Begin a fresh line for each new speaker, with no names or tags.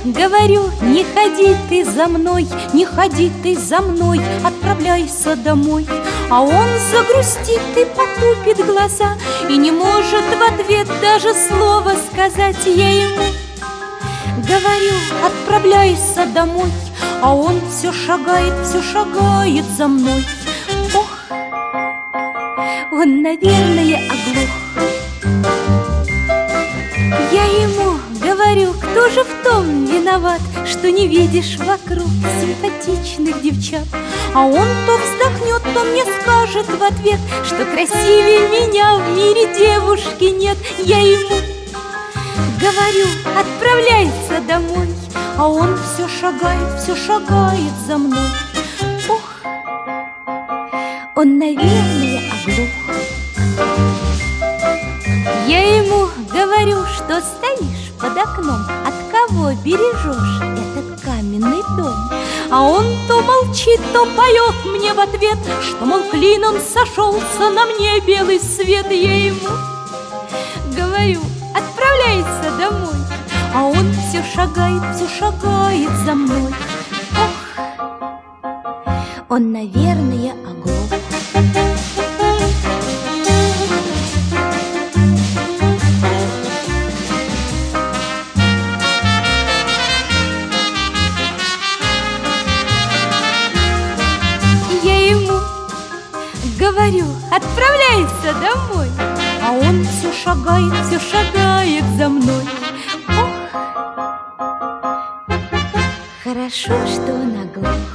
говорю, не ходи ты за мной, не ходи ты за мной, отправляйся домой. А он загрустит и потупит глаза и не может в ответ даже слова сказать. Я ему говорю, отправляйся домой, а он все шагает за мной. Ох, он, наверное, оглох. Я ему говорю, кто же в том виноват, что не видишь вокруг симпатичных девчат? А он то вздохнет, то мне скажет в ответ, что красивее меня в мире девушки нет. Я ему говорю, отправляйся домой, а он все шагает за мной. Ох, он, наверное, оглох. Я ему говорю, что стоишь под окном, от кого бережешь этот каменный дом? А он то молчит, то поет мне в ответ, что, мол, клином сошелся на мне белый свет. Я ему говорю, отправляйся домой, а он все шагает за мной. Ох, он, наверное, оглох. Говорю, отправляйся домой, а он все шагает за мной. Ох, хорошо, что он оглох.